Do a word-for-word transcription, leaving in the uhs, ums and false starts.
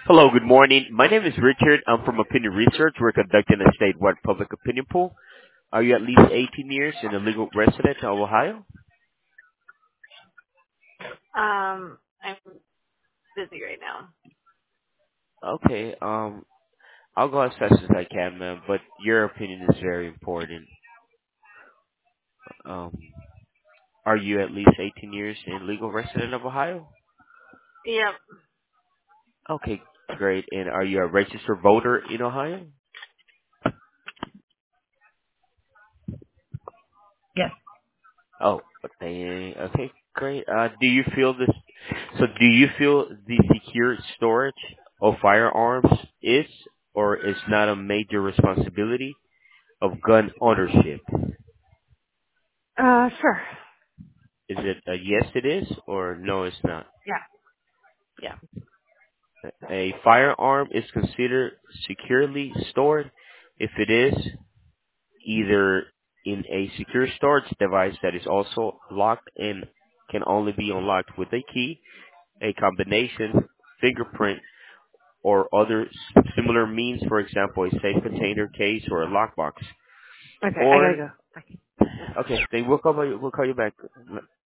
Hello, good morning. My name is Richard. I'm from Opinion Research. We're conducting a statewide public opinion poll. Are you at least eighteen years and a legal resident of Ohio? Um, I'm busy right now. Okay, um, I'll go as fast as I can, ma'am, but your opinion is very important. Um, are you at least eighteen years and legal resident of Ohio? Yep. Okay, great. And are you a registered voter in Ohio? Yes. Oh, okay, okay, great. Uh, do you feel this? So, do you feel the secure storage of firearms is or is not a major responsibility of gun ownership? Uh, sure. Is it a yes, it is, or no, it's not? Yeah. Yeah. A firearm is considered securely stored if it is either in a secure storage device that is also locked and can only be unlocked with a key, a combination, fingerprint, or other s- similar means, for example, a safe container case or a lockbox. Okay, I gotta Or, go. okay, then we'll call you, we'll call you back.